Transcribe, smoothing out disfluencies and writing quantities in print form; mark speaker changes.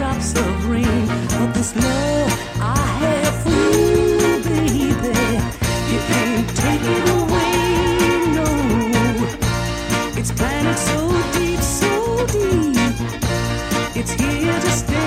Speaker 1: drops of rain. But this love I have for you, baby, you can't take it away, no. It's planted so deep, so deep. It's here to stay.